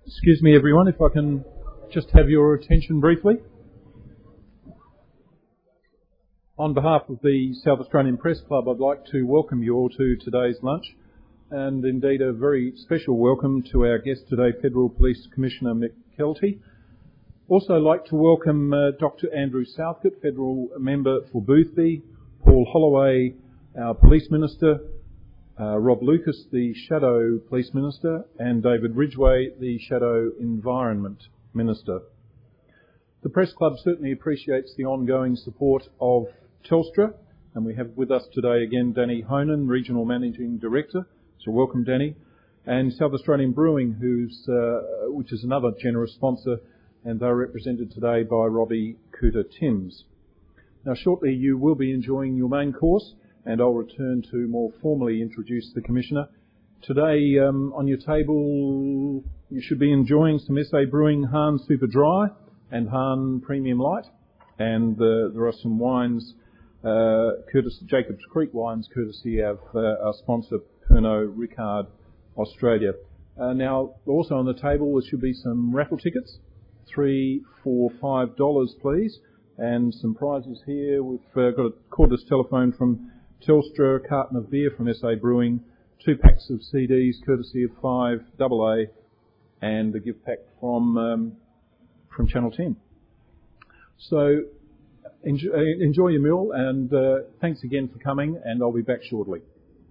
Excuse me, everyone, if I can just have your attention briefly. On behalf of the South Australian Press Club, I'd like to welcome you all to today's lunch, and indeed a very special welcome to our guest today, Federal Police Commissioner Mick Keelty. Also like to welcome Dr Andrew Southcote, Federal Member for Boothby, Paul Holloway, our Police Minister, Rob Lucas, the Shadow Police Minister, and David Ridgway, the Shadow Environment Minister. The Press Club certainly appreciates the ongoing support of Telstra, and we have with us today again Danny Honan, Regional Managing Director. So welcome, Danny. And South Australian Brewing, which is another generous sponsor, and they're represented today by Robbie Cooter-Timms. Now shortly you will be enjoying your main course, and I'll return to more formally introduce the Commissioner. Today on your table you should be enjoying some SA Brewing Hahn Super Dry and Hahn Premium Light, and there are some wines, courtesy Jacobs Creek wines, courtesy of our sponsor Pernod Ricard Australia. Now also on the table there should be some raffle tickets, $3, $4, $5 please, and some prizes here. We've got a cordless telephone from Telstra, a carton of beer from SA Brewing, 2 packs of CDs courtesy of 5AA, and a gift pack from Channel 10. So enjoy your meal, and thanks again for coming, and I'll be back shortly.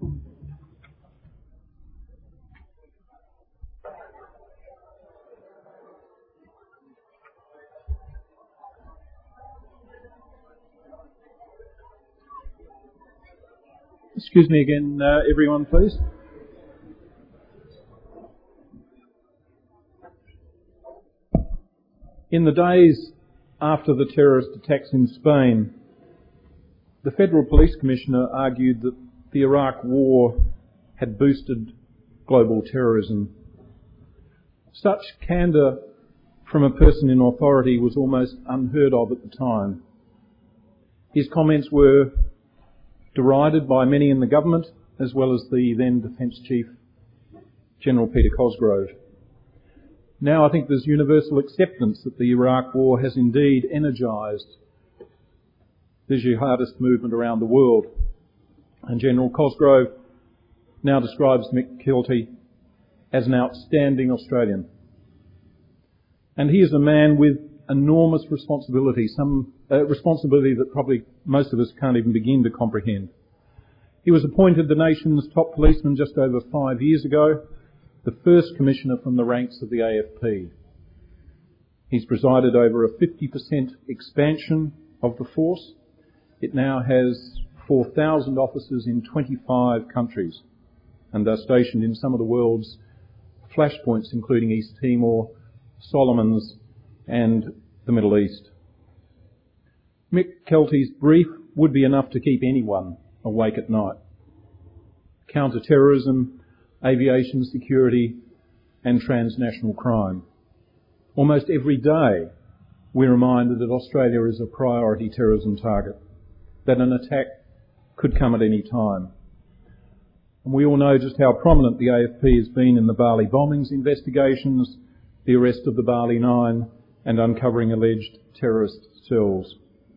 Excuse me again, everyone, please. In the days after the terrorist attacks in Spain, the Federal Police Commissioner argued that the Iraq War had boosted global terrorism. Such candour from a person in authority was almost unheard of at the time. His comments were derided by many in the government, as well as the then Defence Chief, General Peter Cosgrove. Now I think there's universal acceptance that the Iraq War has indeed energised the jihadist movement around the world. And General Cosgrove now describes Mick Keelty as an outstanding Australian. And he is a man with enormous responsibility, responsibility that probably most of us can't even begin to comprehend. He was appointed the nation's top policeman just over 5 years ago, the first commissioner from the ranks of the AFP. He's presided over a 50% expansion of the force. It now has 4,000 officers in 25 countries, and they're stationed in some of the world's flashpoints, including East Timor, Solomons, and the Middle East. Mick Keelty's brief would be enough to keep anyone awake at night. Counter-terrorism, aviation security, and transnational crime. Almost every day we're reminded that Australia is a priority terrorism target, that an attack could come at any time. And we all know just how prominent the AFP has been in the Bali bombings investigations, the arrest of the Bali Nine, and uncovering alleged terrorist cells.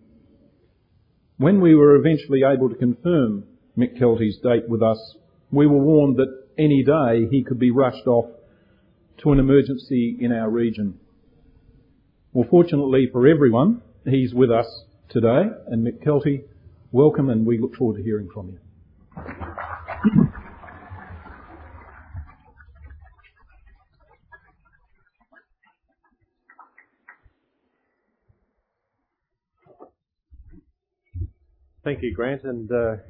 When we were eventually able to confirm Mick Keelty's date with us, we were warned that any day he could be rushed off to an emergency in our region. Well, fortunately for everyone, he's with us today, and Mick Keelty, welcome, and we look forward to hearing from you. Thank you, Grant, and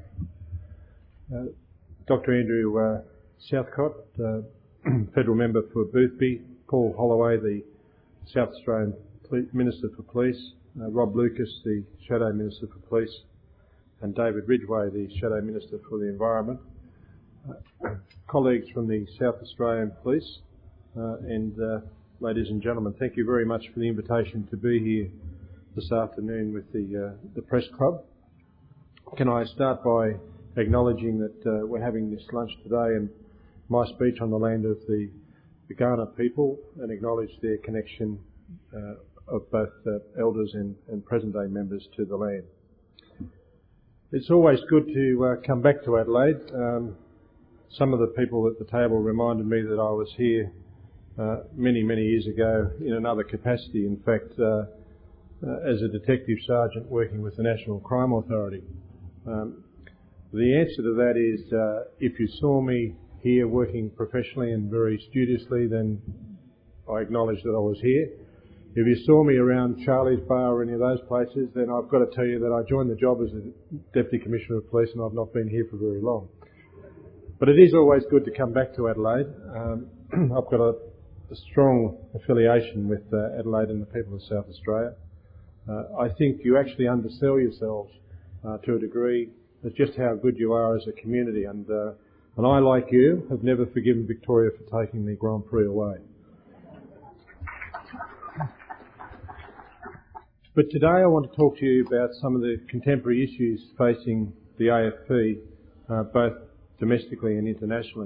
Dr Andrew Southcote, Federal Member for Boothby, Paul Holloway, the South Australian Minister for Police, Rob Lucas, the Shadow Minister for Police, and David Ridgway, the Shadow Minister for the Environment, colleagues from the South Australian Police, and ladies and gentlemen, thank you very much for the invitation to be here this afternoon with the Press Club. Can I start by acknowledging that we're having this lunch today, and my speech on the land of the the Kaurna people and acknowledge their connection of both elders and present-day members to the land. It's always good to come back to Adelaide. Some of the people at the table reminded me that I was here many, many years ago in another capacity, in fact, as a detective sergeant working with the National Crime Authority. The answer to that is, if you saw me here working professionally and very studiously, then I acknowledge that I was here. If you saw me around Charlie's Bar or any of those places, then I've got to tell you that I joined the job as a Deputy Commissioner of Police and I've not been here for very long. But it is always good to come back to Adelaide. I've got a strong affiliation with Adelaide and the people of South Australia. I think you actually undersell yourselves to a degree as just how good you are as a community, and I, like you, have never forgiven Victoria for taking the Grand Prix away. But today I want to talk to you about some of the contemporary issues facing the AFP, both domestically and internationally.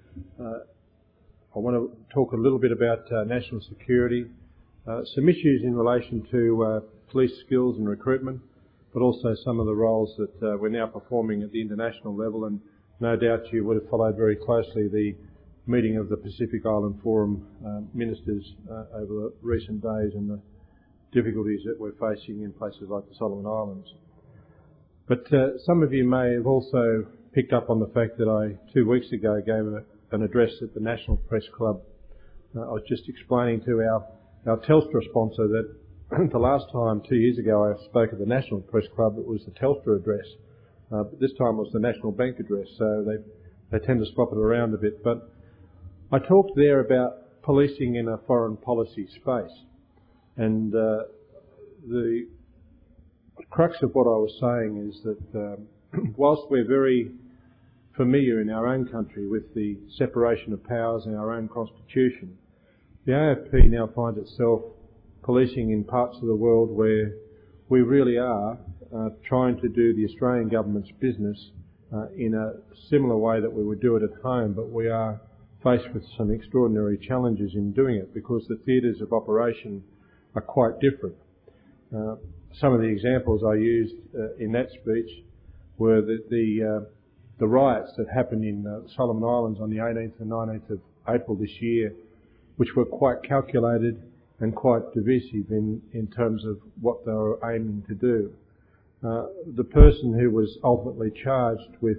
I want to talk a little bit about national security, some issues in relation to police skills and recruitment, but also some of the roles that we're now performing at the international level, and no doubt you would have followed very closely the meeting of the Pacific Island Forum ministers over the recent days and the difficulties that we're facing in places like the Solomon Islands. But some of you may have also picked up on the fact that I, 2 weeks ago, gave an address at the National Press Club. I was just explaining to our Telstra sponsor that the last time, 2 years ago, I spoke at the National Press Club, it was the Telstra address. But this time it was the National Bank address, so they tend to swap it around a bit. But I talked there about policing in a foreign policy space. And the crux of what I was saying is that whilst we're very familiar in our own country with the separation of powers in our own constitution, the AFP now finds itself policing in parts of the world where we really are trying to do the Australian government's business in a similar way that we would do it at home, but we are faced with some extraordinary challenges in doing it because the theatres of operation are quite different. Some of the examples I used in that speech were the riots that happened in the Solomon Islands on the 18th and 19th of April this year, which were quite calculated and quite divisive in terms of what they were aiming to do. The person who was ultimately charged with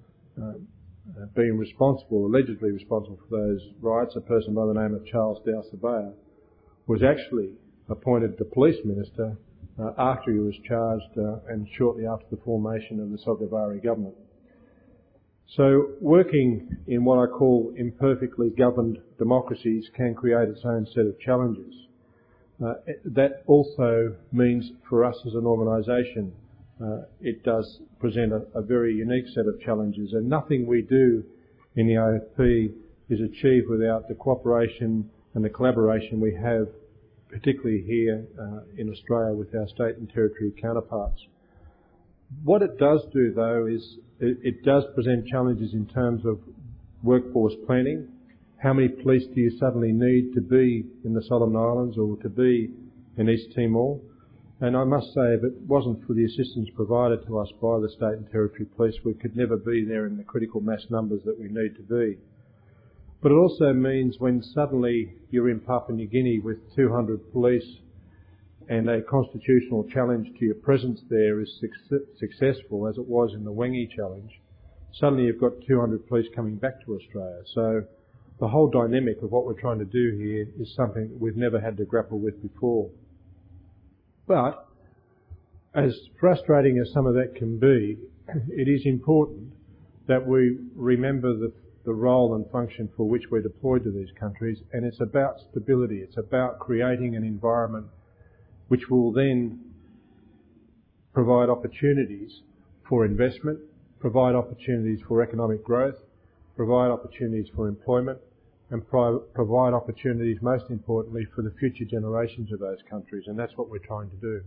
being responsible, allegedly responsible for those riots, a person by the name of Charles Dow-Sabaya, was actually appointed the police minister after he was charged and shortly after the formation of the Sogavare government. So working in what I call imperfectly governed democracies can create its own set of challenges. That also means for us as an organisation, it does present a very unique set of challenges, and nothing we do in the AFP is achieved without the cooperation and the collaboration we have, particularly here in Australia with our state and territory counterparts. What it does do, though, is it does present challenges in terms of workforce planning. How many police do you suddenly need to be in the Solomon Islands or to be in East Timor? And I must say, if it wasn't for the assistance provided to us by the state and territory police, we could never be there in the critical mass numbers that we need to be. But it also means when suddenly you're in Papua New Guinea with 200 police and a constitutional challenge to your presence there is successful, as it was in the Wengi challenge, suddenly you've got 200 police coming back to Australia. So the whole dynamic of what we're trying to do here is something that we've never had to grapple with before. But as frustrating as some of that can be, it is important that we remember the role and function for which we're deployed to these countries, and it's about stability. It's about creating an environment which will then provide opportunities for investment, provide opportunities for economic growth, provide opportunities for employment, and provide opportunities, most importantly, for the future generations of those countries, and that's what we're trying to do.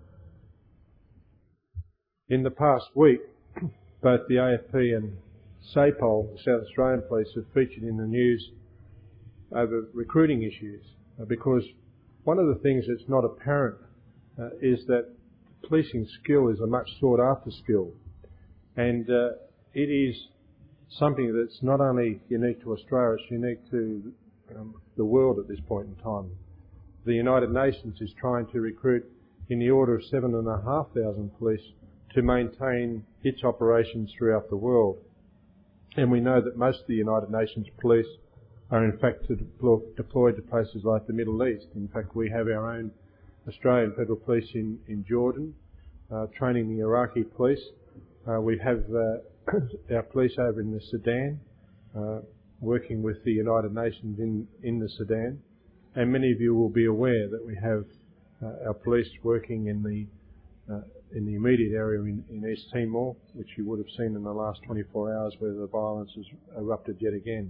In the past week, both the AFP and SAPOL, the South Australian Police, have featured in the news over recruiting issues, because one of the things that's not apparent is that policing skill is a much sought after skill, and it is something that's not only unique to Australia, it's unique to the world at this point in time. The United Nations is trying to recruit in the order of 7,500 police to maintain its operations throughout the world. And we know that most of the United Nations police are in fact deployed to places like the Middle East. In fact, we have our own Australian Federal Police in Jordan, training the Iraqi police. We have our police over in the Sudan, working with the United Nations in the Sudan. And many of you will be aware that we have our police working in the immediate area in East Timor, which you would have seen in the last 24 hours where the violence has erupted yet again.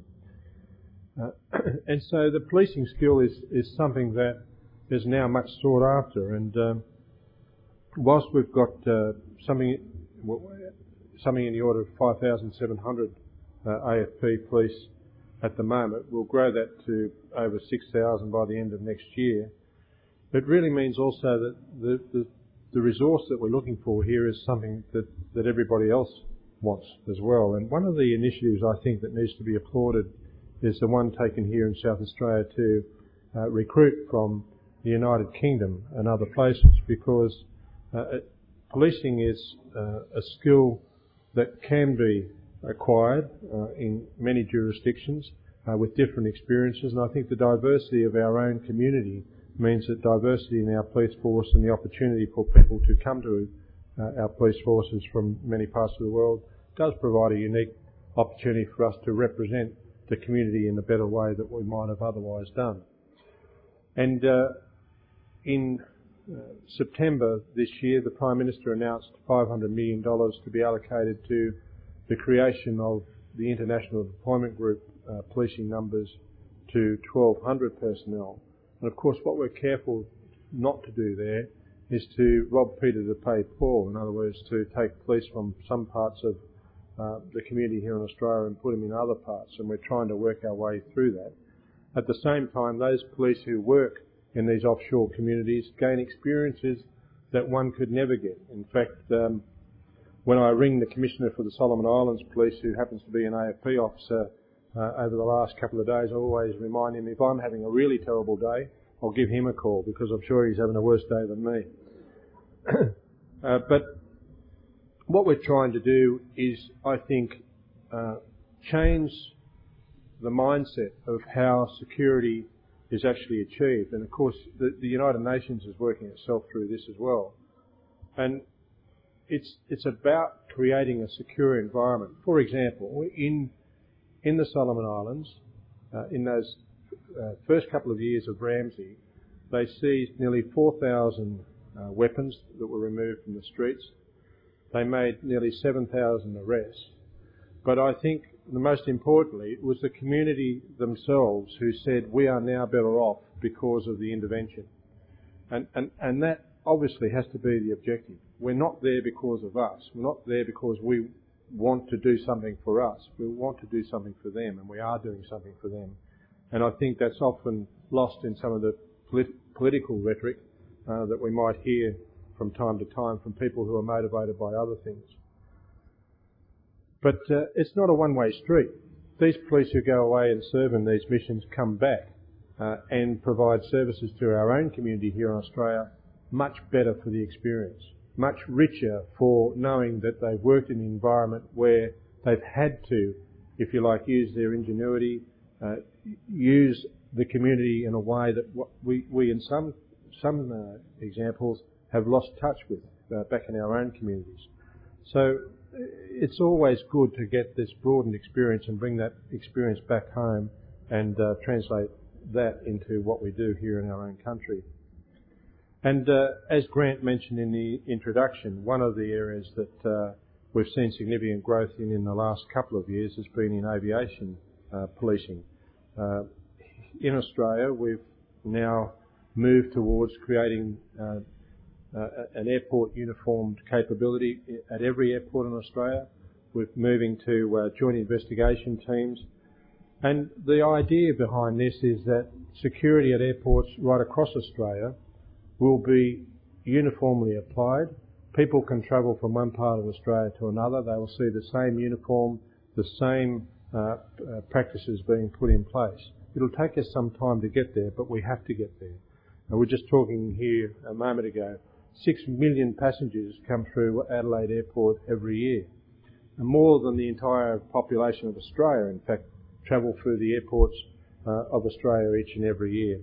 And so the policing skill is something that is now much sought after, and whilst we've got something in the order of 5,700 AFP police at the moment, we'll grow that to over 6,000 by the end of next year. It really means also that the resource that we're looking for here is something that everybody else wants as well. And one of the initiatives I think that needs to be applauded is the one taken here in South Australia to recruit from the United Kingdom and other places, because policing is a skill that can be acquired in many jurisdictions with different experiences, and I think the diversity of our own community means that diversity in our police force and the opportunity for people to come to our police forces from many parts of the world does provide a unique opportunity for us to represent the community in a better way than we might have otherwise done. And in September this year, the Prime Minister announced $500 million to be allocated to the creation of the International Deployment Group, policing numbers to 1,200 personnel. And of course, what we're careful not to do there is to rob Peter to pay Paul. In other words, to take police from some parts of the community here in Australia and put them in other parts, and we're trying to work our way through that. At the same time, those police who work in these offshore communities gain experiences that one could never get. In fact, when I ring the Commissioner for the Solomon Islands Police, who happens to be an AFP officer, over the last couple of days, I always remind him if I'm having a really terrible day, I'll give him a call, because I'm sure he's having a worse day than me. But what we're trying to do is, I think, change the mindset of how security is actually achieved. And of course, the United Nations is working itself through this as well. And it's about creating a secure environment. For example, in the Solomon Islands, in those first couple of years of Ramsay, they seized nearly 4,000 weapons that were removed from the streets. They made nearly 7,000 arrests. But I think, the most importantly, it was the community themselves who said, we are now better off because of the intervention. And that obviously has to be the objective. We're not there because of us. We're not there because we want to do something for us. We want to do something for them, and we are doing something for them. And I think that's often lost in some of the political rhetoric that we might hear from time to time from people who are motivated by other things. But it's not a one-way street. These police who go away and serve in these missions come back and provide services to our own community here in Australia much better for the experience, much richer for knowing that they've worked in an environment where they've had to, if you like, use their ingenuity, use the community in a way that we in some examples have lost touch with back in our own communities. So it's always good to get this broadened experience and bring that experience back home and translate that into what we do here in our own country. And as Grant mentioned in the introduction, one of the areas that we've seen significant growth in the last couple of years has been in aviation policing. In Australia, we've now moved towards creating an airport uniformed capability at every airport in Australia. We're moving to joint investigation teams, And the idea behind this is that security at airports right across Australia will be uniformly applied. People can travel from one part of Australia to another. They will see the same uniform, the same practices being put in place. It'll take us some time to get there, but we have to get there. And we're just talking here a moment ago, 6 million passengers come through Adelaide Airport every year. And more than the entire population of Australia, in fact, travel through the airports of Australia each and every year.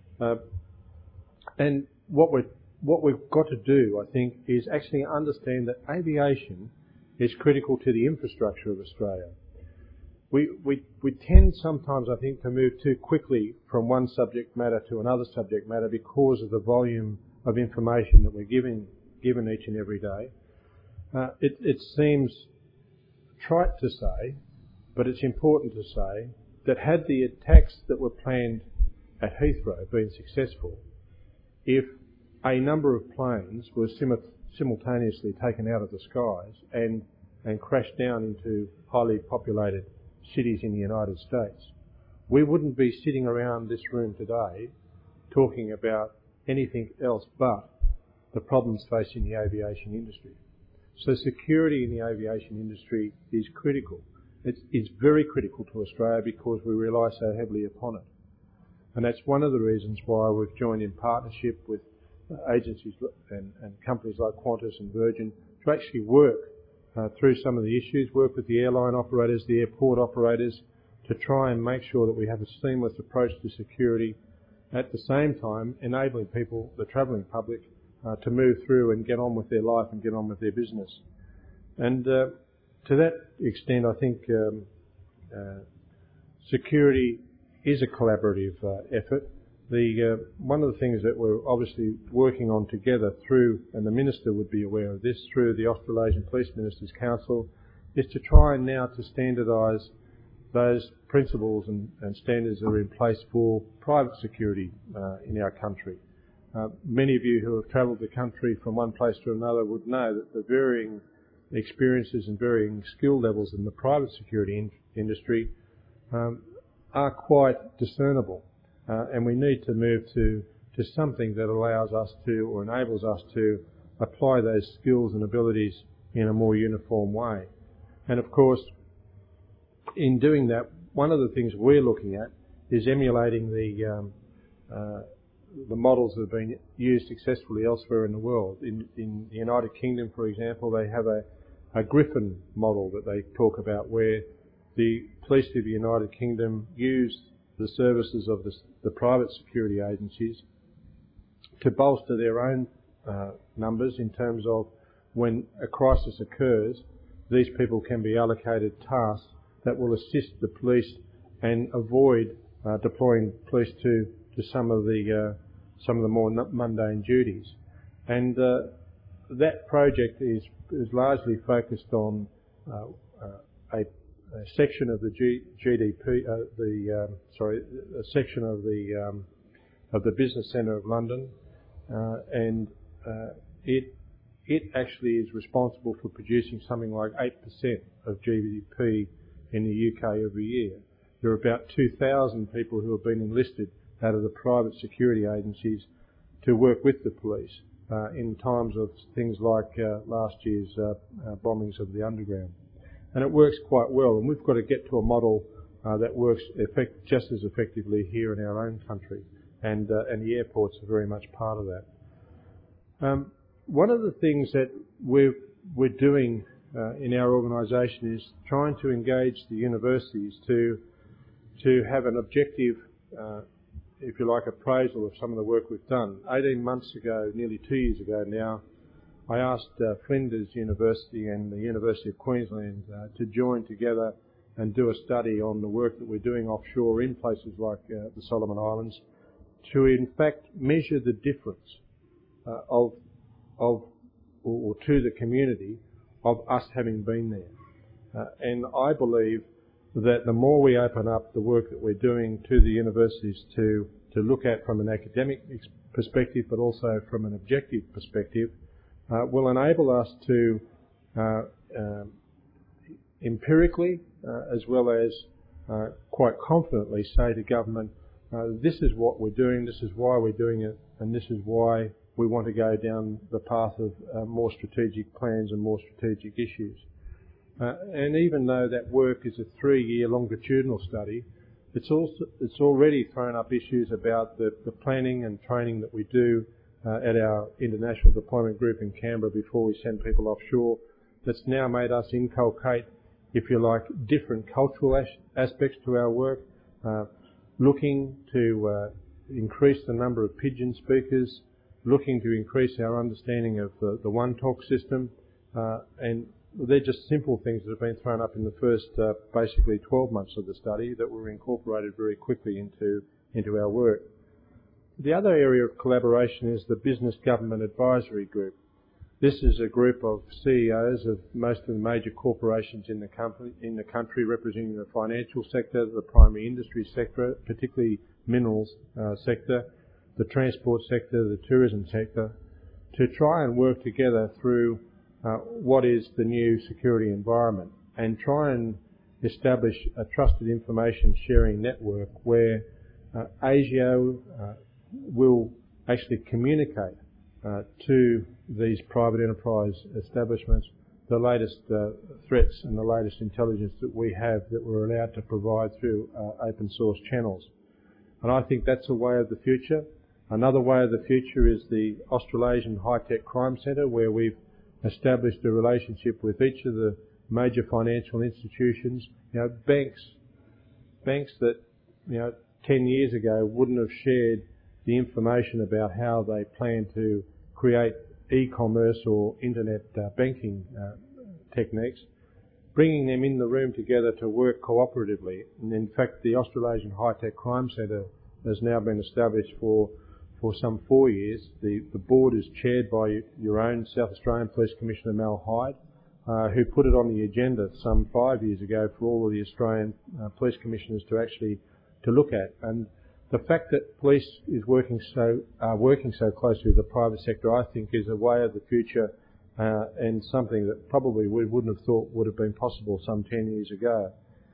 And what we've got to do, I think, is actually understand that aviation is critical to the infrastructure of Australia. We tend sometimes, I think, to move too quickly from one subject matter to another subject matter because of the volume of information that we're given each and every day. It seems trite to say, but it's important to say that had the attacks that were planned at Heathrow been successful, if a number of planes were simultaneously taken out of the skies and crashed down into highly populated cities in the United States, we wouldn't be sitting around this room today talking about anything else but the problems facing the aviation industry. So security in the aviation industry is critical. It's very critical to Australia because we rely so heavily upon it. And that's one of the reasons why we've joined in partnership with agencies and companies like Qantas and Virgin to actually work through some of the issues, work with the airline operators, the airport operators, to try and make sure that we have a seamless approach to security, at the same time enabling people, the travelling public, to move through and get on with their life and get on with their business. And to that extent, I think security is a collaborative effort. One of the things that we're obviously working on together through, and the Minister would be aware of this, through the Australasian Police Ministers' Council, is to try now to standardise those principles and standards that are in place for private security in our country. Many of you who have travelled the country from one place to another would know that the varying experiences and varying skill levels in the private security industry are quite discernible. And we need to move to something that allows us to, or enables us to, apply those skills and abilities in a more uniform way. And of course, in doing that, one of the things we're looking at is emulating the models that have been used successfully elsewhere in the world. In the United Kingdom, for example, they have a Griffin model that they talk about, where the police of the United Kingdom use the services of the private security agencies to bolster their own numbers in terms of when a crisis occurs, these people can be allocated tasks that will assist the police and avoid deploying police to some of the more mundane duties. And that project is largely focused on a section of the a section of the business centre of London, and it actually is responsible for producing something like 8% of GDP in the UK every year. There are about 2,000 people who have been enlisted out of the private security agencies to work with the police in times of things like last year's bombings of the Underground. And it works quite well, and we've got to get to a model that works just as effectively here in our own country, and the airports are very much part of that. One of the things that we're doing in our organisation is trying to engage the universities to have an objective, if you like, appraisal of some of the work we've done. 18 months ago, nearly 2 years ago now, I asked Flinders University and the University of Queensland to join together and do a study on the work that we're doing offshore in places like the Solomon Islands, to in fact measure the difference to the community of us having been there. And I believe that the more we open up the work that we're doing to the universities to look at from an academic perspective, but also from an objective perspective, will enable us to empirically, as well as quite confidently say to government, this is what we're doing, this is why we're doing it, and this is why we want to go down the path of more strategic plans and more strategic issues. And even though that work is a 3-year longitudinal study, it's already thrown up issues about the planning and training that we do at our international deployment group in Canberra before we send people offshore. That's now made us inculcate, if you like, different cultural aspects to our work, looking to increase the number of pidgin speakers, looking to increase our understanding of the One Talk system, and they're just simple things that have been thrown up in the first basically 12 months of the study that were incorporated very quickly into our work. The other area of collaboration is the Business Government Advisory Group. This is a group of CEOs of most of the major corporations in the country, representing the financial sector, the primary industry sector, particularly minerals sector, the transport sector, the tourism sector, to try and work together through what is the new security environment and try and establish a trusted information sharing network where ASIO will actually communicate to these private enterprise establishments the latest threats and the latest intelligence that we have that we're allowed to provide through open source channels. And I think that's a way of the future. Another way of the future is the Australasian High-Tech Crime Centre, where we've established a relationship with each of the major financial institutions, banks that 10 years ago wouldn't have shared the information about how they plan to create e-commerce or internet banking techniques, bringing them in the room together to work cooperatively. And in fact, the Australasian High-Tech Crime Centre has now been established for some 4 years. The board is chaired by your own South Australian Police Commissioner Mal Hyde, who put it on the agenda some 5 years ago for all of the Australian police commissioners to actually to look at. And the fact that police is working so closely with the private sector, I think, is a way of the future and something that probably we wouldn't have thought would have been possible some 10 years ago.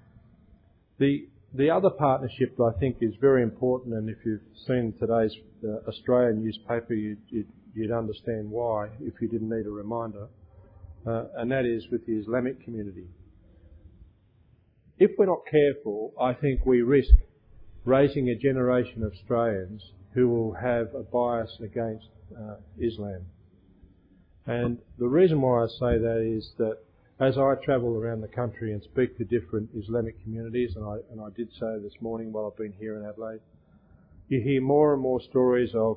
The other partnership that I think is very important, and if you've seen today's Australian newspaper, you'd understand why if you didn't need a reminder, and that is with the Islamic community. If we're not careful, I think we risk raising a generation of Australians who will have a bias against Islam. And the reason why I say that is that as I travel around the country and speak to different Islamic communities, and I did so this morning while I've been here in Adelaide, you hear more and more stories of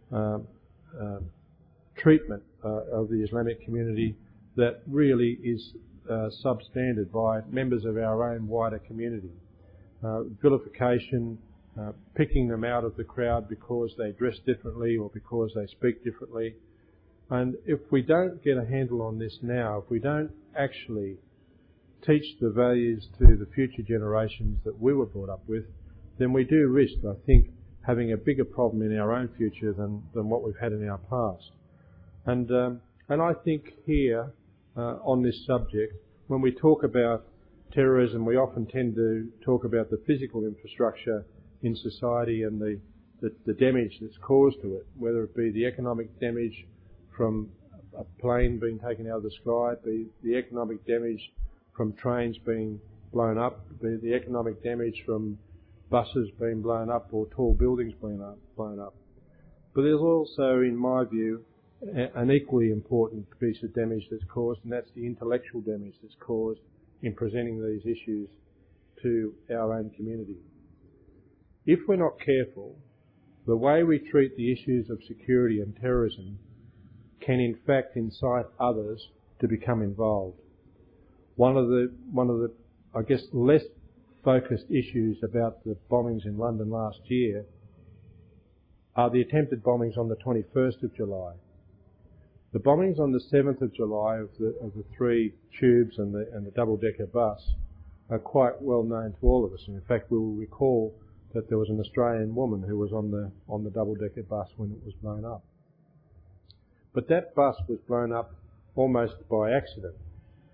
treatment of the Islamic community that really is substandard by members of our own wider community. Vilification, picking them out of the crowd because they dress differently or because they speak differently. And if we don't get a handle on this now, if we don't actually teach the values to the future generations that we were brought up with, then we do risk, I think, having a bigger problem in our own future than what we've had in our past. And I think here, on this subject, when we talk about terrorism, we often tend to talk about the physical infrastructure in society and the damage that's caused to it, whether it be the economic damage from a plane being taken out of the sky, the economic damage from trains being blown up, the economic damage from buses being blown up or tall buildings being blown up. But there's also, in my view, an equally important piece of damage that's caused, and that's the intellectual damage that's caused in presenting these issues to our own community. If we're not careful, the way we treat the issues of security and terrorism can in fact incite others to become involved. One of the I guess less focused issues about the bombings in London last year are the attempted bombings on the 21st of July. The bombings on the 7th of July of the 3 tubes and the double-decker bus are quite well known to all of us. And in fact, we will recall that there was an Australian woman who was on the double-decker bus when it was blown up. But that bus was blown up almost by accident.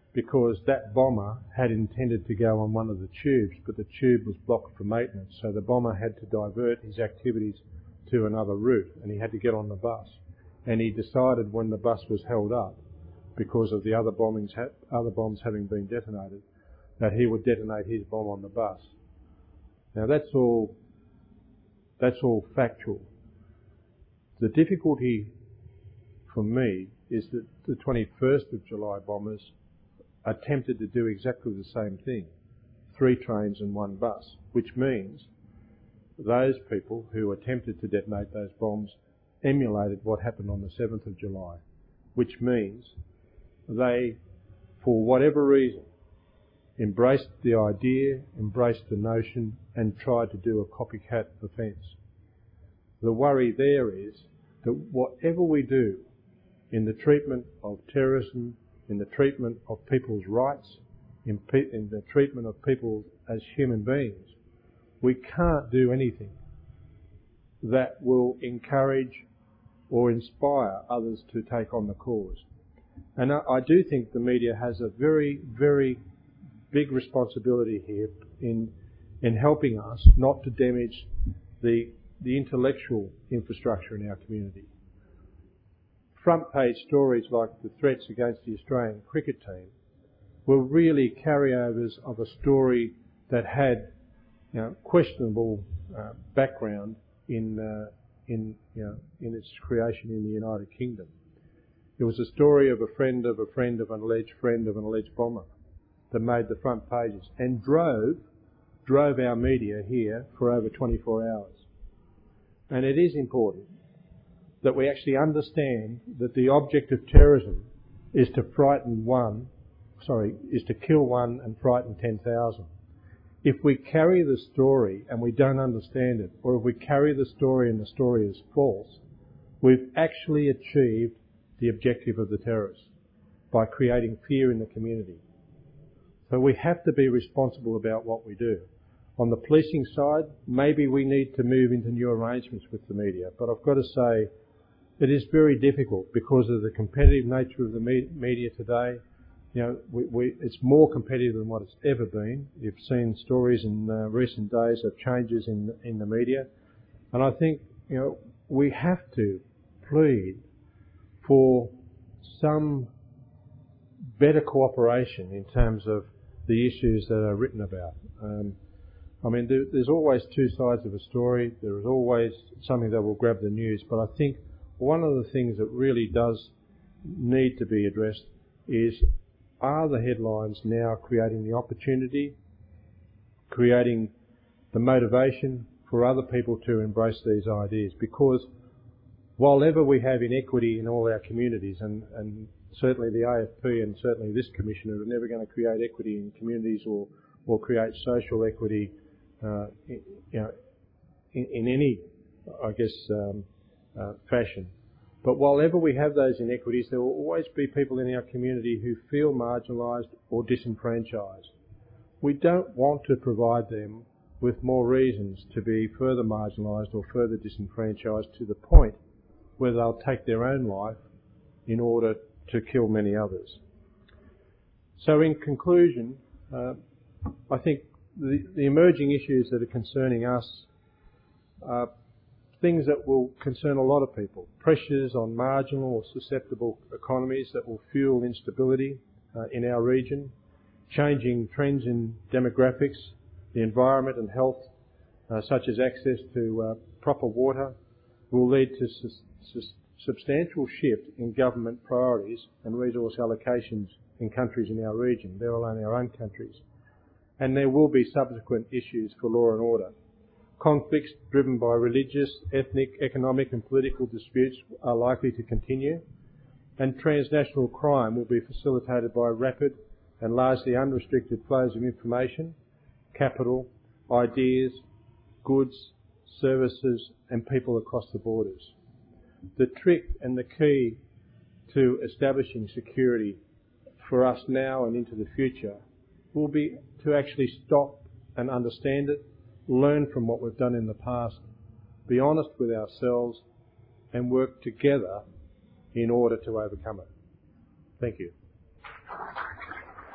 because that bomber had intended to go on one of the tubes, but the tube was blocked for maintenance, so the bomber had to divert his activities to another route, and he had to get on the bus. And he decided when the bus was held up, because of the other bombs having been detonated, that he would detonate his bomb on the bus. Now that's all factual. The difficulty for me is that the 21st of July bombers attempted to do exactly the same thing, 3 trains and 1 bus, which means those people who attempted to detonate those bombs emulated what happened on the 7th of July, which means they, for whatever reason, embraced the idea, embraced the notion, and tried to do a copycat offence. The worry there is that whatever we do in the treatment of terrorism, in the treatment of people's rights, in the treatment of people as human beings, we can't do anything that will encourage or inspire others to take on the cause. And I do think the media has a very, very big responsibility here in helping us not to damage the intellectual infrastructure in our community. Front page stories like the threats against the Australian cricket team were really carryovers of a story that had, questionable background in its creation in the United Kingdom. It was a story of a friend of a friend of an alleged friend of an alleged bomber that made the front pages and drove our media here for over 24 hours. And it is important that we actually understand that the object of terrorism is to kill one and frighten 10,000. If we carry the story and we don't understand it, or if we carry the story and the story is false, we've actually achieved the objective of the terrorists by creating fear in the community. So we have to be responsible about what we do. On the policing side, maybe we need to move into new arrangements with the media, but I've got to say it is very difficult because of the competitive nature of the media today. It's more competitive than what it's ever been. You've seen stories in recent days of changes in the media, and I think we have to plead for some better cooperation in terms of the issues that are written about. There's always 2 sides of a story. There is always something that will grab the news, but I think one of the things that really does need to be addressed is, are the headlines now creating the opportunity, creating the motivation for other people to embrace these ideas? Because while ever we have inequity in all our communities, and certainly the AFP and certainly this Commissioner are never going to create equity in communities or create social equity in any, fashion. But while ever we have those inequities, there will always be people in our community who feel marginalised or disenfranchised. We don't want to provide them with more reasons to be further marginalised or further disenfranchised to the point where they'll take their own life in order to kill many others. So in conclusion, I think the emerging issues that are concerning us are things that will concern a lot of people. Pressures on marginal or susceptible economies that will fuel instability in our region. Changing trends in demographics, the environment and health, such as access to proper water, will lead to substantial shift in government priorities and resource allocations in countries in our region, let alone our own countries. And there will be subsequent issues for law and order. Conflicts driven by religious, ethnic, economic and political disputes are likely to continue, and transnational crime will be facilitated by rapid and largely unrestricted flows of information, capital, ideas, goods, services and people across the borders. The trick and the key to establishing security for us now and into the future will be to actually stop and understand it, learn from what we've done in the past, be honest with ourselves and work together in order to overcome it. Thank you.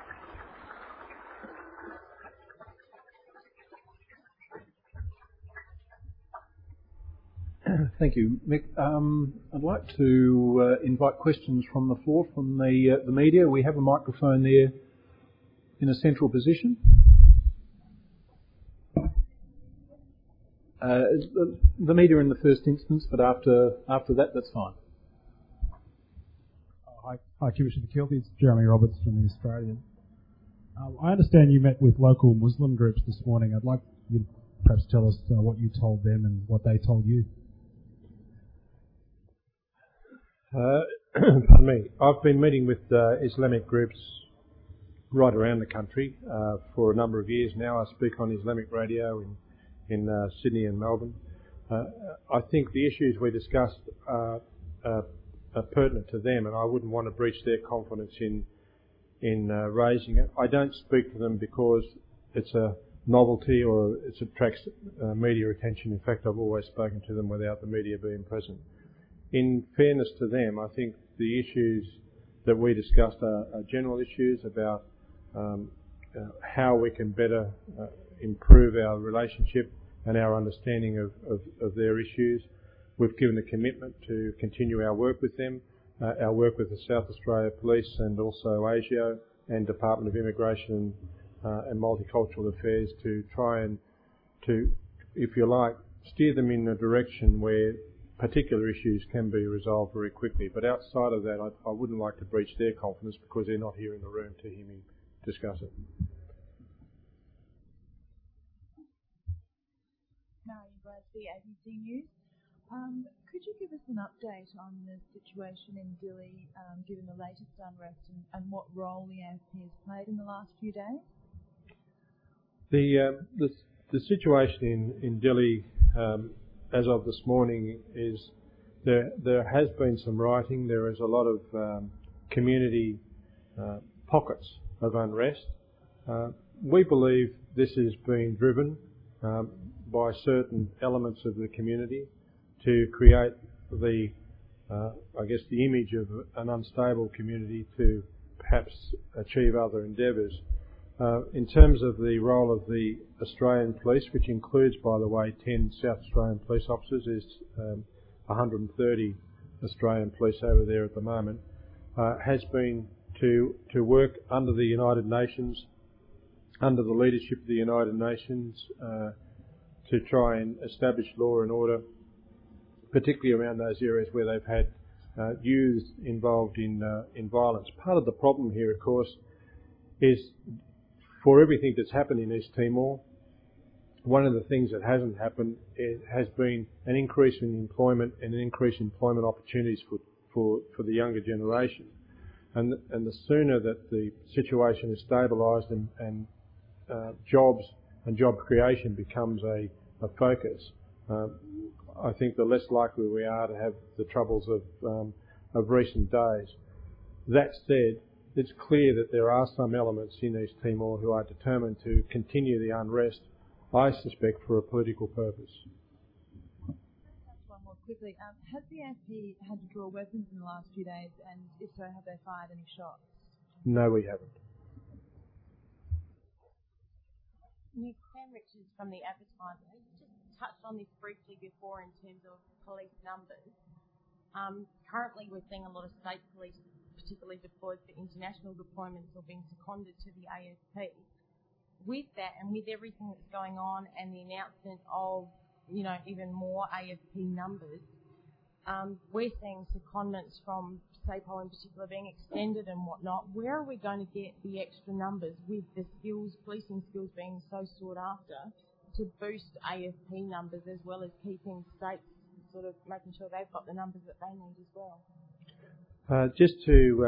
Thank you, Mick. I'd like to invite questions from the floor, from the media. We have a microphone there in a central position. The media in the first instance, but after that, that's fine. Hi, Commissioner McKelvie. It's Jeremy Roberts from The Australian. I understand you met with local Muslim groups this morning. I'd like you to perhaps tell us what you told them and what they told you. Pardon me. I've been meeting with Islamic groups right around the country for a number of years now. I speak on Islamic radio in Sydney and Melbourne. I think the issues we discussed are pertinent to them, and I wouldn't want to breach their confidence in raising it. I don't speak to them because it's a novelty or it attracts media attention. In fact, I've always spoken to them without the media being present. In fairness to them, I think the issues that we discussed are general issues about how we can better improve our relationship and our understanding of their issues. We've given a commitment to continue our work with them, our work with the South Australia Police and also ASIO and Department of Immigration and Multicultural Affairs to try and, if you like, steer them in a direction where particular issues can be resolved very quickly. But outside of that, I wouldn't like to breach their confidence because they're not here in the room to hear me discuss it. Marion Bradley, ABC News. Could you give us an update on the situation in Dili, given the latest unrest, and what role the AFP has played in the last few days? The situation in Dili, as of this morning, is there has been some rioting. There is a lot of community pockets of unrest. We believe this is being driven by certain elements of the community to create the image of an unstable community to perhaps achieve other endeavours. In terms of the role of the Australian Police, which includes, by the way, 10 South Australian police officers, there's 130 Australian police over there at the moment, has been to work under the United Nations, under the leadership of the United Nations, to try and establish law and order, particularly around those areas where they've had youths involved in violence. Part of the problem here, of course, is for everything that's happened in East Timor, one of the things that hasn't happened has been an increase in employment and an increase in employment opportunities for the younger generation. And the sooner that the situation is stabilised and jobs and job creation becomes a focus, I think the less likely we are to have the troubles of recent days. That said, it's clear that there are some elements in East Timor who are determined to continue the unrest, I suspect, for a political purpose. One more quickly. Has the AFP had to draw weapons in the last few days, and if so, have they fired any shots? No, we haven't. Nick, Sam Richards from The Advertiser. You just touched on this briefly before in terms of police numbers. Currently, we're seeing a lot of state police, particularly deployed for international deployments or being seconded to the AFP. With that, and with everything that's going on, and the announcement of, even more AFP numbers, we're seeing secondments from SAPOL in particular being extended and whatnot. Where are we going to get the extra numbers with the skills, policing skills being so sought after, to boost AFP numbers as well as keeping states sort of making sure they've got the numbers that they need as well? Just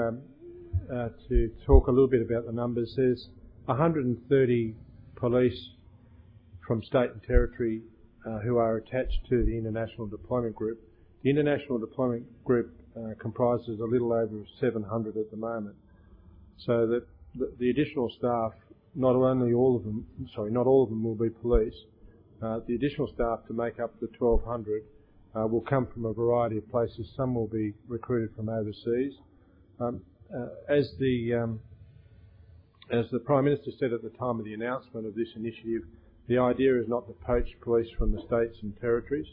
to talk a little bit about the numbers, there's 130 police from state and territory who are attached to the International Deployment Group. The International Deployment Group comprises a little over 700 at the moment. So that the additional staff, not all of them will be police. The additional staff to make up the 1,200 will come from a variety of places. Some will be recruited from overseas. As the Prime Minister said at the time of the announcement of this initiative, the idea is not to poach police from the states and territories.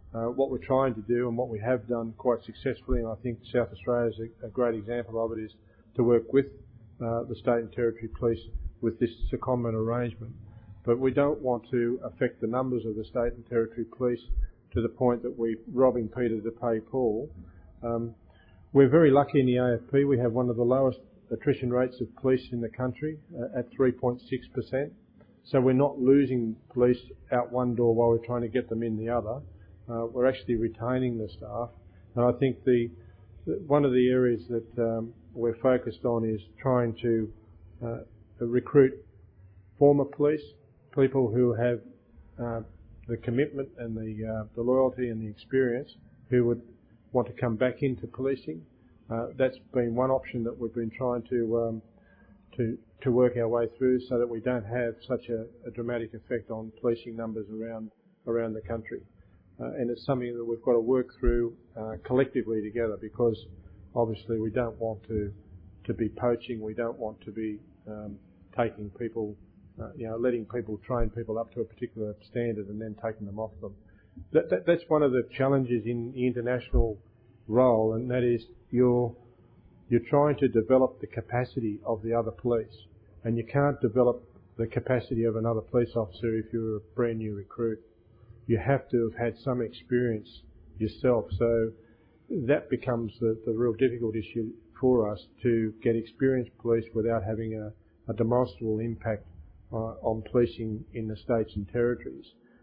What we're trying to do and what we have done quite successfully, and I think South Australia is a great example of it, is to work with the State and Territory Police with this secondment arrangement. But we don't want to affect the numbers of the State and Territory Police to the point that we're robbing Peter to pay Paul. We're very lucky in the AFP. We have one of the lowest attrition rates of police in the country at 3.6%. So we're not losing police out one door while we're trying to get them in the other. We're actually retaining the staff. And I think one of the areas that we're focused on is trying to recruit former police, people who have the commitment and the loyalty and the experience, who would want to come back into policing. That's been one option that we've been trying to work our way through, so that we don't have such a dramatic effect on policing numbers around the country. And it's something that we've got to work through collectively together, because obviously we don't want to be poaching. We don't want to be taking people, letting people train people up to a particular standard and then taking them off them. That's one of the challenges in the international role, and that is you're trying to develop the capacity of the other police, and you can't develop the capacity of another police officer if you're a brand new recruit. You have to have had some experience yourself, so that becomes the real difficult issue for us, to get experienced police without having a demonstrable impact on policing in the states and territories.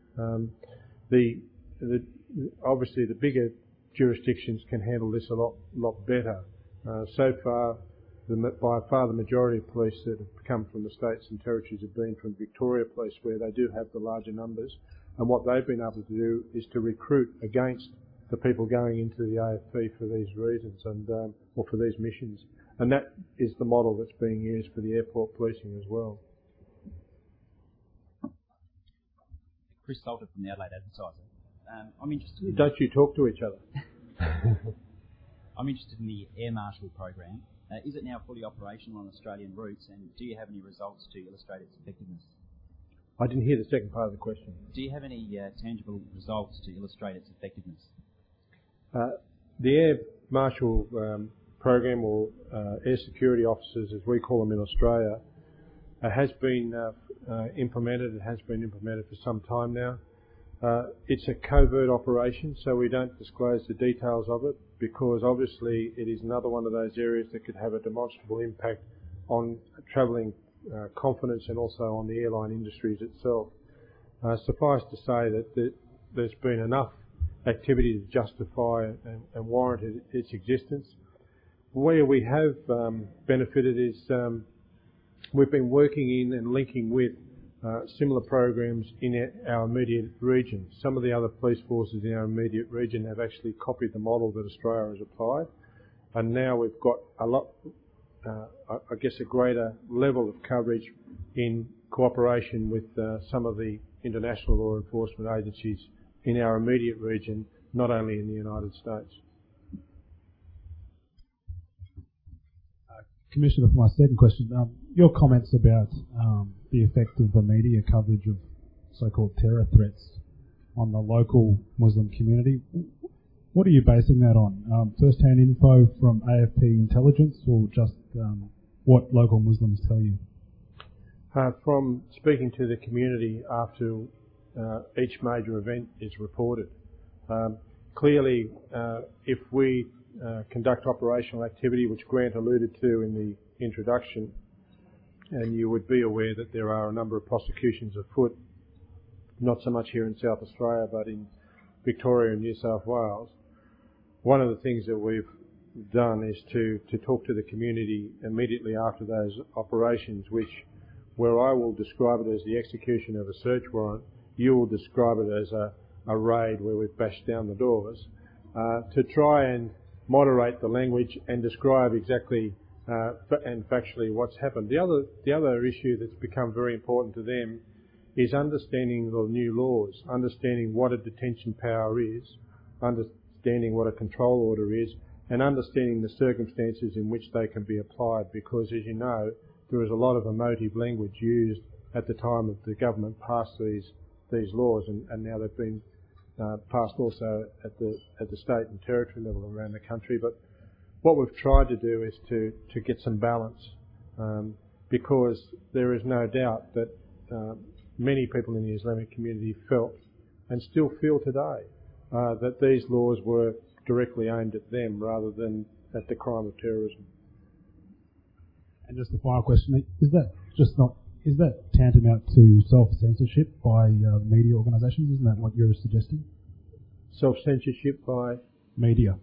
Obviously the bigger jurisdictions can handle this a lot better. So far, by far the majority of police that have come from the states and territories have been from Victoria Police, where they do have the larger numbers, and what they've been able to do is to recruit against the people going into the AFP for these reasons or for these missions. And that is the model that's being used for the airport policing as well. Chris Salter from the Adelaide Advertiser. I'm interested. Don't you talk to each other? I'm interested in the Air Marshal program. Is it now fully operational on Australian routes, and do you have any results to illustrate its effectiveness? I didn't hear the second part of the question. Do you have any tangible results to illustrate its effectiveness? The Air Marshal program, or Air Security Officers as we call them in Australia, has been implemented. It has been implemented for some time now. It's a covert operation, so we don't disclose the details of it, because obviously it is another one of those areas that could have a demonstrable impact on travelling confidence and also on the airline industries itself. Suffice to say that there's been enough activity to justify and warrant its existence. Where we have benefited is we've been working in and linking with similar programs in our immediate region. Some of the other police forces in our immediate region have actually copied the model that Australia has applied, and now we've got a greater level of coverage in cooperation with some of the international law enforcement agencies in our immediate region, not only in the United States. Commissioner, for my second question, your comments about the effect of the media coverage of so-called terror threats on the local Muslim community, what are you basing that on? First-hand info from AFP intelligence, or just what local Muslims tell you? From speaking to the community after each major event is reported. Clearly, if we conduct operational activity, which Grant alluded to in the introduction, and you would be aware that there are a number of prosecutions afoot, not so much here in South Australia, but in Victoria and New South Wales. One of the things that we've done is to talk to the community immediately after those operations, where I will describe it as the execution of a search warrant, you will describe it as a raid where we've bashed down the doors, to try and moderate the language and describe exactly and factually what's happened. The other issue that's become very important to them is understanding the new laws, understanding what a detention power is, understanding what a control order is, and understanding the circumstances in which they can be applied, because, as you know, there is a lot of emotive language used at the time that the government passed these laws, and now they've been passed also at the state and territory level around the country. But what we've tried to do is to get some balance, because there is no doubt that many people in the Islamic community felt and still feel today that these laws were directly aimed at them rather than at the crime of terrorism. And just the final question, is that tantamount to self-censorship by media organisations? Isn't that what you're suggesting? Self-censorship by? Media.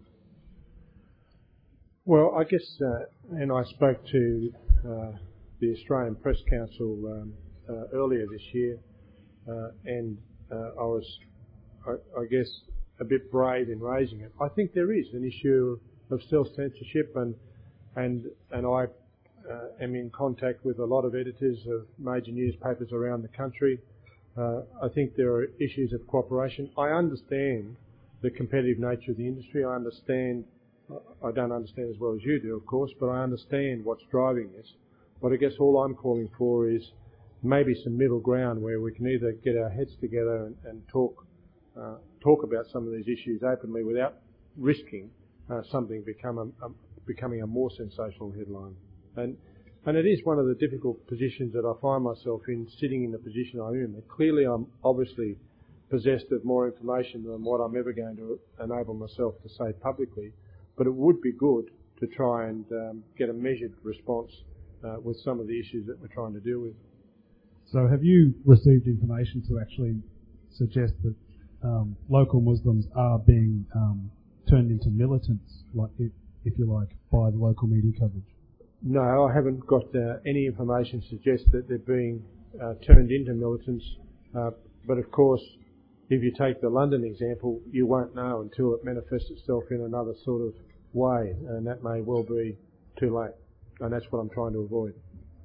Well, I guess, and I spoke to the Australian Press Council earlier this year, and I was, I guess, a bit brave in raising it. I think there is an issue of self-censorship, and I am in contact with a lot of editors of major newspapers around the country. I think there are issues of cooperation. I understand the competitive nature of the industry. I don't understand as well as you do, of course, but I understand what's driving this. But I guess all I'm calling for is maybe some middle ground where we can either get our heads together and talk about some of these issues openly without risking something becoming a more sensational headline. And it is one of the difficult positions that I find myself in, sitting in the position I'm in. Clearly, I'm obviously possessed of more information than what I'm ever going to enable myself to say publicly, but it would be good to try and get a measured response with some of the issues that we're trying to deal with. So have you received information to actually suggest that local Muslims are being turned into militants, like if you like, by the local media coverage? No, I haven't got any information to suggest that they're being turned into militants. But of course, if you take the London example, you won't know until it manifests itself in another sort of way, and that may well be too late. And that's what I'm trying to avoid.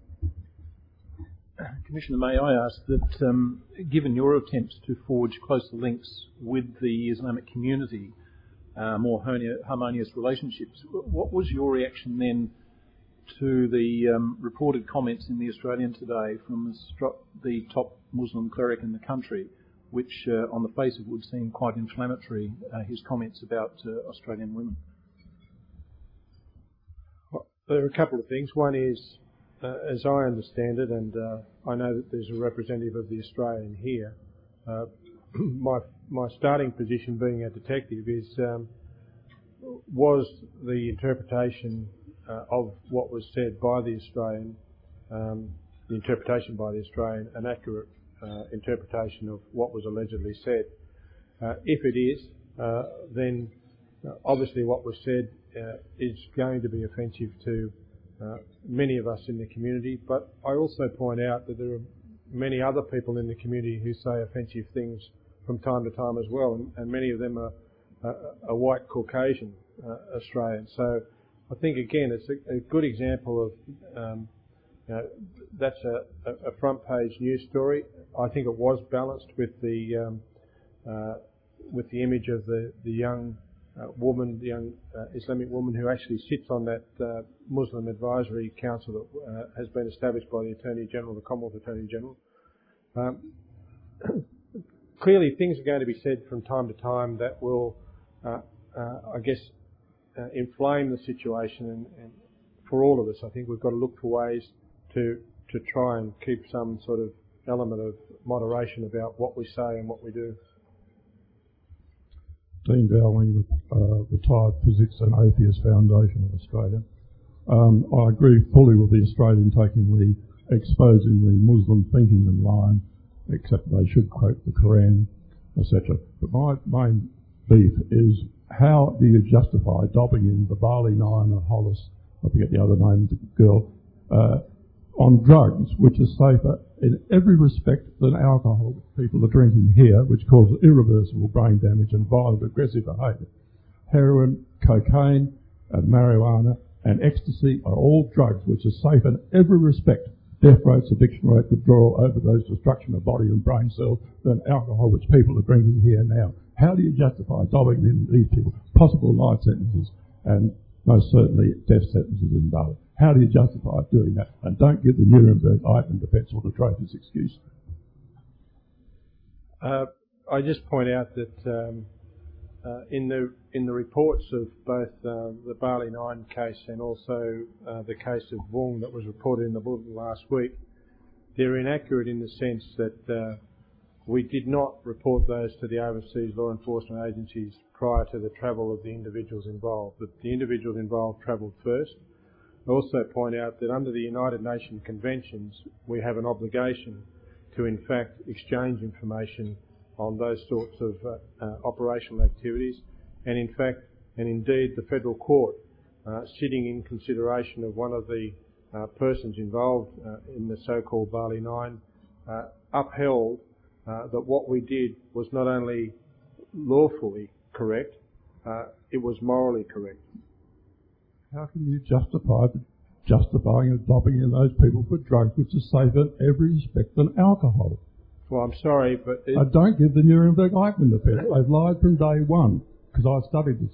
Commissioner, may I ask that, given your attempts to forge closer links with the Islamic community, more harmonious relationships, what was your reaction then to the reported comments in the Australian today from the top Muslim cleric in the country, which on the face of it would seem quite inflammatory, his comments about Australian women? Well, there are a couple of things. One is, as I understand it, and I know that there's a representative of the Australian here, my starting position being a detective is, was the interpretation of what was said by the Australian, the interpretation by the Australian, an accurate interpretation of what was allegedly said. If it is, then obviously what was said is going to be offensive to many of us in the community, but I also point out that there are many other people in the community who say offensive things from time to time as well, and many of them are white Caucasian Australians. So I think, again, it's a good example of, that's a front page news story. I think it was balanced with the image of the young woman, the young Islamic woman who actually sits on that Muslim Advisory Council that has been established by the Attorney General, the Commonwealth Attorney General. Clearly, things are going to be said from time to time that will, I guess, inflame the situation, and for all of us, I think we've got to look for ways to try and keep some sort of element of moderation about what we say and what we do. Dean Dowling, retired Physics and Atheist Foundation of Australia. I agree fully with the Australian taking the exposing the Muslim thinking in line, except they should quote the Quran, etc. But my main beef is, how do you justify dobbing in the Bali 9 or Hollis, I forget the other name of the girl, on drugs which are safer in every respect than alcohol people are drinking here, which causes irreversible brain damage and violent aggressive behaviour. Heroin, cocaine, and marijuana and ecstasy are all drugs which are safe in every respect, death rates, addiction rate, withdrawal, overdose, destruction of body and brain cells, than alcohol which people are drinking here now. How do you justify dobbing in these people possible life sentences and most certainly death sentences in Bali? How do you justify doing that? And don't give the Nuremberg Eichmann defence or the Dreyfus excuse. I just point out that in the reports of both the Bali 9 case and also the case of Wong that was reported in the bulletin last week, they're inaccurate in the sense that we did not report those to the overseas law enforcement agencies prior to the travel of the individuals involved. But the individuals involved travelled first. I also point out that under the United Nations conventions, we have an obligation to in fact exchange information on those sorts of operational activities, and in fact, and indeed, the federal court, sitting in consideration of one of the persons involved in the so-called Bali 9, upheld that what we did was not only lawfully correct, it was morally correct. How can you justifying adopting in those people for drugs which are safer in every respect than alcohol? Well, I'm sorry, but... I don't give the Nuremberg-Eichmann defence. They've lied from day one, because I've studied this.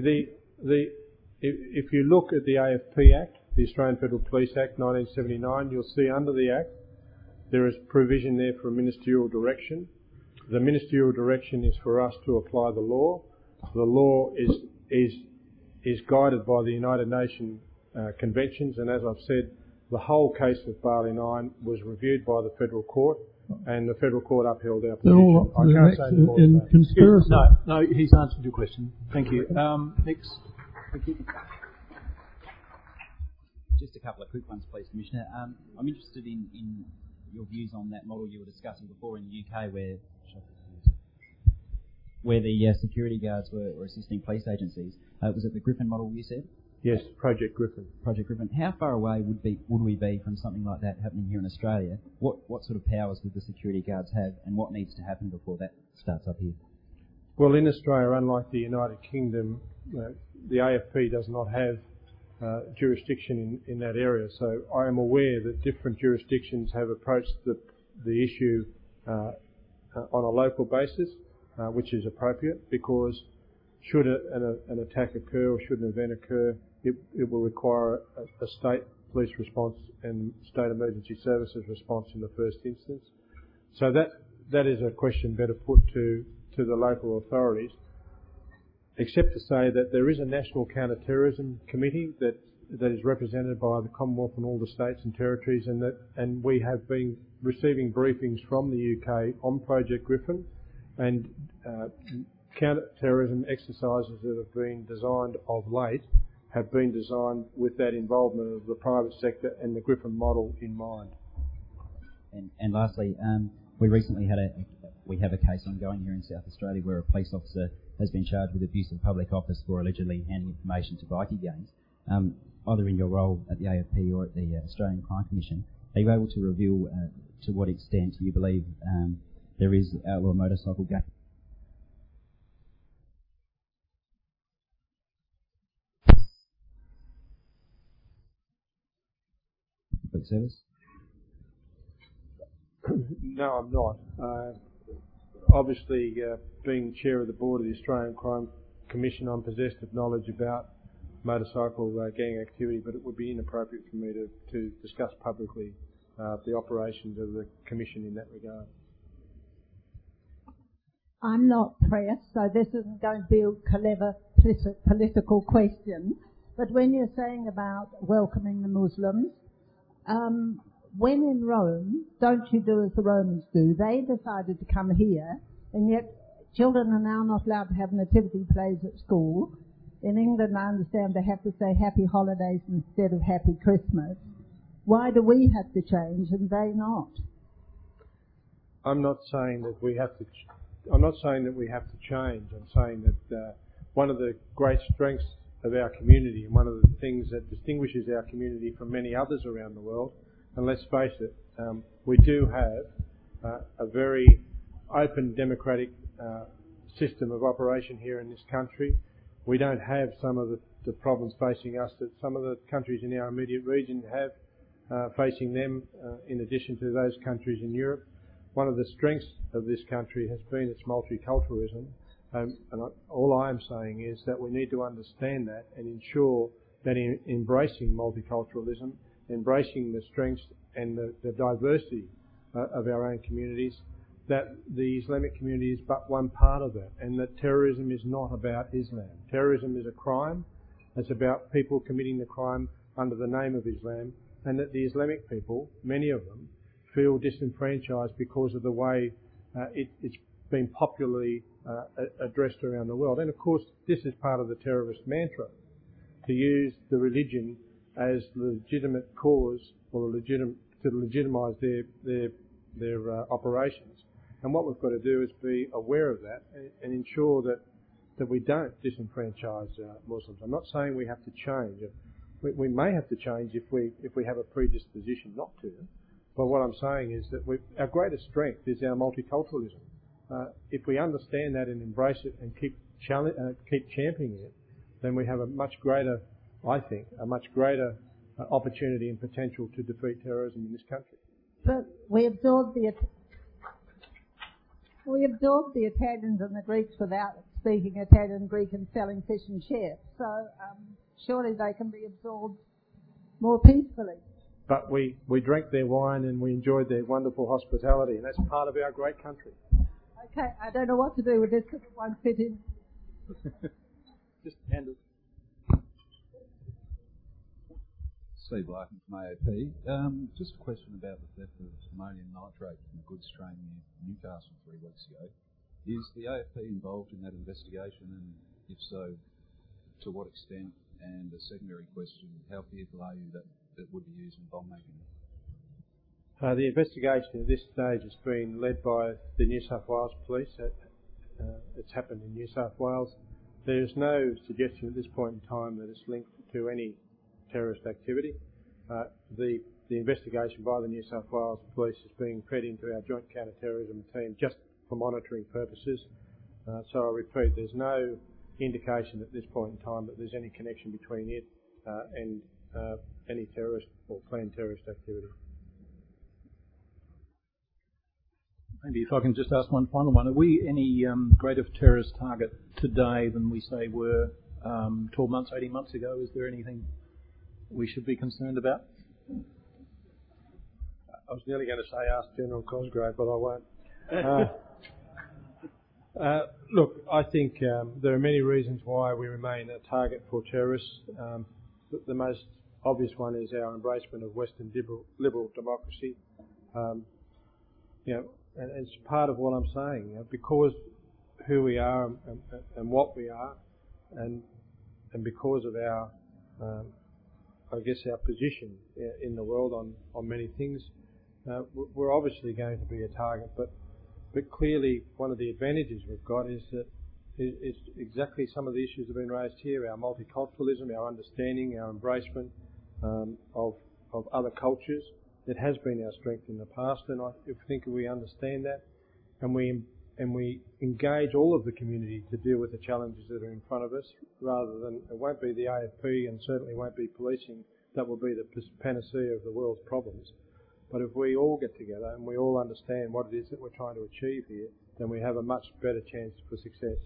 If you look at the AFP Act, the Australian Federal Police Act 1979, you'll see under the Act there is provision there for a ministerial direction. The ministerial direction is for us to apply the law. The law is guided by the United Nations conventions, and as I've said, the whole case of Bali 9 was reviewed by the federal court, and the federal court upheld our position. They're all up to the next in conspiracy. No, he's answered your question. Thank you. Next. Thank you. Just a couple of quick ones, please, Commissioner. I'm interested in your views on that model you were discussing before in the UK where the security guards were assisting police agencies. Was it the Griffin model you said? Yes, Project Griffin. Project Griffin. How far away would we be from something like that happening here in Australia? What sort of powers would the security guards have, and what needs to happen before that starts up here? Well, in Australia, unlike the United Kingdom, the AFP does not have jurisdiction in that area. So I am aware that different jurisdictions have approached the issue on a local basis, which is appropriate, because should an attack occur or should an event occur, it will require a state police response and state emergency services response in the first instance. So that is a question better put to the local authorities, except to say that there is a National Counter-Terrorism Committee that is represented by the Commonwealth and all the states and territories, and we have been receiving briefings from the UK on Project Griffin, and counter-terrorism exercises that have been designed of late have been designed with that involvement of the private sector and the Griffin model in mind. And lastly, we recently we have a case ongoing here in South Australia where a police officer has been charged with abuse of public office for allegedly handing information to bikie gangs. Either in your role at the AFP or at the Australian Crime Commission, are you able to reveal to what extent you believe there is outlaw motorcycle gang? Service? No, I'm not. Obviously, being chair of the board of the Australian Crime Commission, I'm possessed of knowledge about motorcycle gang activity, but it would be inappropriate for me to discuss publicly the operations of the Commission in that regard. I'm not pressed, so this isn't going to be a clever political question. But when you're saying about welcoming the Muslims, when in Rome, don't you do as the Romans do? They decided to come here, and yet children are now not allowed to have nativity plays at school. In England, I understand they have to say happy holidays instead of happy Christmas. Why do we have to change and they not? I'm not saying that we have to change. I'm saying that one of the great strengths of our community, and one of the things that distinguishes our community from many others around the world, and let's face it, we do have a very open democratic system of operation here in this country. We don't have some of the problems facing us that some of the countries in our immediate region have facing them, in addition to those countries in Europe. One of the strengths of this country has been its multiculturalism. All I am saying is that we need to understand that and ensure that in embracing multiculturalism, embracing the strengths and the diversity of our own communities, that the Islamic community is but one part of that, and that terrorism is not about Islam. Terrorism is a crime. It's about people committing the crime under the name of Islam, and that the Islamic people, many of them, feel disenfranchised because of the way it's been popularly addressed around the world. And of course, this is part of the terrorist mantra, to use the religion as the legitimate cause or to legitimise their operations. And what we've got to do is be aware of that and ensure that we don't disenfranchise Muslims. I'm not saying we have to change. We may have to change if we have a predisposition not to. But what I'm saying is that our greatest strength is our multiculturalism. If we understand that and embrace it and keep championing it, then we have a much greater, I think, opportunity and potential to defeat terrorism in this country. But we absorbed the Italians and the Greeks without speaking Italian, Greek and selling fish and chips. So surely they can be absorbed more peacefully. But we drank their wine and we enjoyed their wonderful hospitality, and that's part of our great country. Okay, I don't know what to do with this because it won't fit in. Just hand it. Steve Larkin from AOP. Just a question about the theft of ammonium nitrate from a goods train near Newcastle 3 weeks ago. Is the AFP involved in that investigation, and if so, to what extent? And a secondary question, how fearful are you that it would be used in bomb making? The investigation at this stage has been led by the New South Wales Police. It's happened in New South Wales. There's no suggestion at this point in time that it's linked to any terrorist activity. The investigation by the New South Wales Police is being fed into our joint counter-terrorism team just for monitoring purposes. So I repeat, there's no indication at this point in time that there's any connection between it and any terrorist or planned terrorist activity. Maybe if I can just ask one final one. Are we any greater terrorist target today than we, say, were 12 months, 18 months ago? Is there anything we should be concerned about? I was nearly going to say ask General Cosgrave, but I won't. Look, I think there are many reasons why we remain a target for terrorists. The most obvious one is our embracement of Western liberal democracy. And it's part of what I'm saying, because who we are and what we are, and because of our, I guess, our position in the world on many things, we're obviously going to be a target. But clearly, one of the advantages we've got is that it's exactly some of the issues that have been raised here: our multiculturalism, our understanding, our embracement of other cultures. It has been our strength in the past, and I think we understand that, and we engage all of the community to deal with the challenges that are in front of us, rather than, it won't be the AFP and certainly won't be policing that will be the panacea of the world's problems. But if we all get together and we all understand what it is that we're trying to achieve here, then we have a much better chance for success.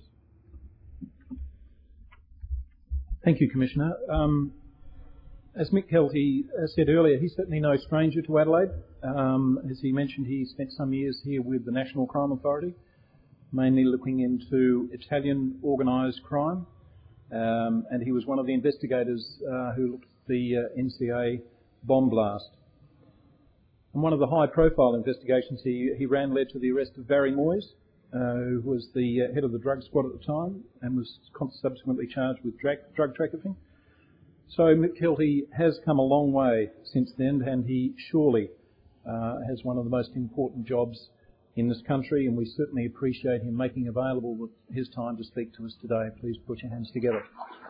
Thank you, Commissioner. As Mick Kelty said earlier, he's certainly no stranger to Adelaide. As he mentioned, he spent some years here with the National Crime Authority, mainly looking into Italian organised crime, and he was one of the investigators who looked at the NCA bomb blast. And one of the high-profile investigations he ran led to the arrest of Barry Moyes, who was the head of the drug squad at the time and was subsequently charged with drug trafficking. So Mick Kelty has come a long way since then, and he surely has one of the most important jobs in this country, and we certainly appreciate him making available his time to speak to us today. Please put your hands together.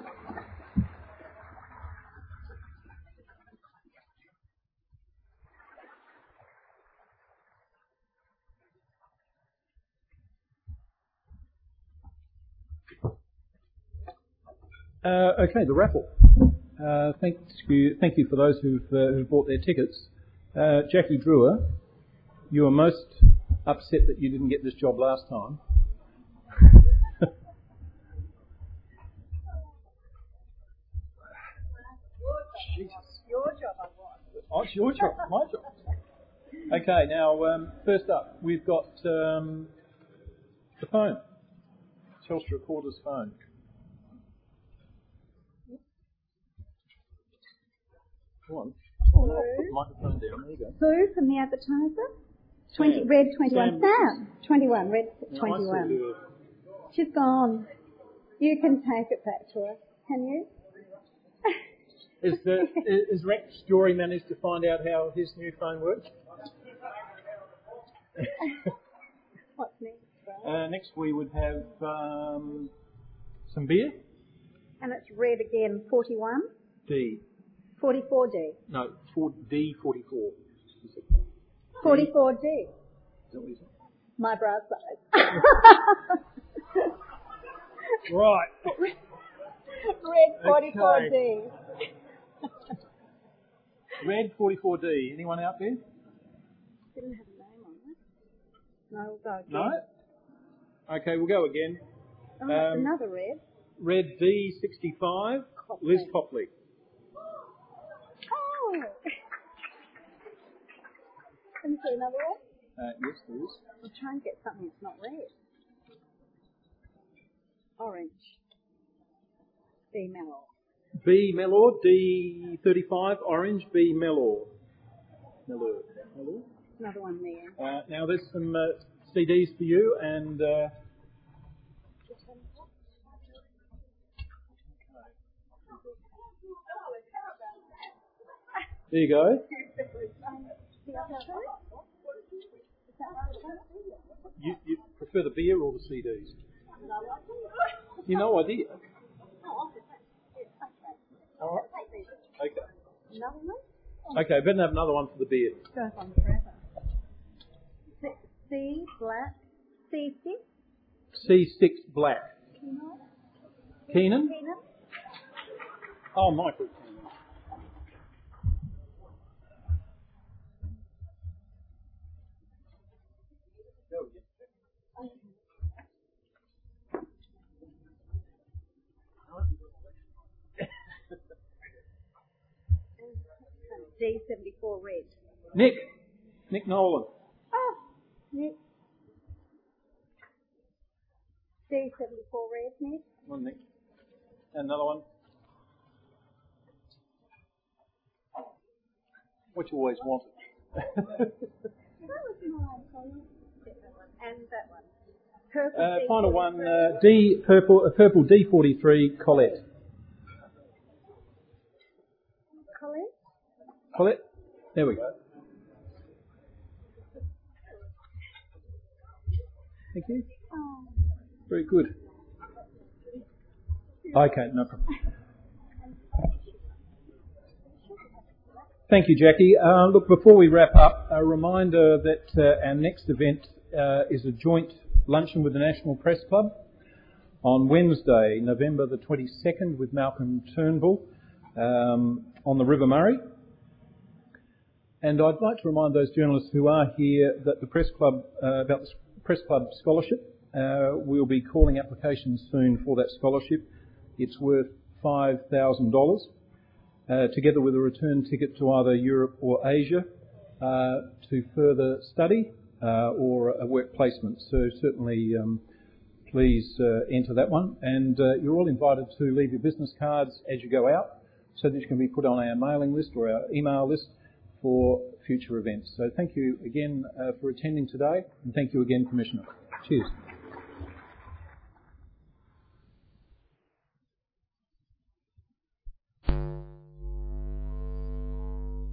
Okay, the raffle. Thank you for those who've bought their tickets. Jackie Drewer, you were most upset that you didn't get this job last time. Jesus. Your job, I want. Oh, it's your job, my job. Okay, now, first up, we've got the phone. Telstra Recorder's phone. Go on. Oh, no, I'll put the microphone down. There you go. Sue from the Advertiser. 20, red 21. Sam. 21, red 21. She's gone. You can take it back to her, can you? Is Rex Jory managed to find out how his new phone works? What's next? Next we would have some beer. And it's red again, 41. D. 44D. No, D44. 44D. My bra size. Right. Red 44D. Red 44D. Anyone out there? Didn't have a name on it. No, we'll go again. No? Okay, we'll go again. Oh, another red. Red D65. Copley. Liz Copley. Oh! Can you see another one? Yes, there is. We'll try and get something that's not red. Orange. B Mellor. B Mellor, D35, orange, B Mellor. Mellor. Another one there. Now there's some CDs for you, and there you go. You prefer the beer or the CDs? You no idea. All right. Okay. Another one? Okay, better have another one for the beer. Goes on forever. C black. C6. C6 black. Keenan? Keenan. Oh, Michael. D74 red. Nick Nolan. Oh, Nick. D74 red, Nick. One Nick. And another one. What you always wanted. That was mine, Colin. And that one. Purple Final one, purple D43 Colette. Colette? There we go. Thank you. Oh. Very good. Okay, no problem. Thank you, Jackie. Look, before we wrap up, a reminder that our next event is a joint luncheon with the National Press Club on Wednesday, November the 22nd, with Malcolm Turnbull on the River Murray. And I'd like to remind those journalists who are here that the Press Club, about the Press Club Scholarship, we'll be calling applications soon for that scholarship. It's worth $5,000, together with a return ticket to either Europe or Asia to further study or a work placement. So certainly please enter that one. And you're all invited to leave your business cards as you go out so that you can be put on our mailing list or our email list for future events. So thank you again for attending today, and thank you again, Commissioner. Cheers.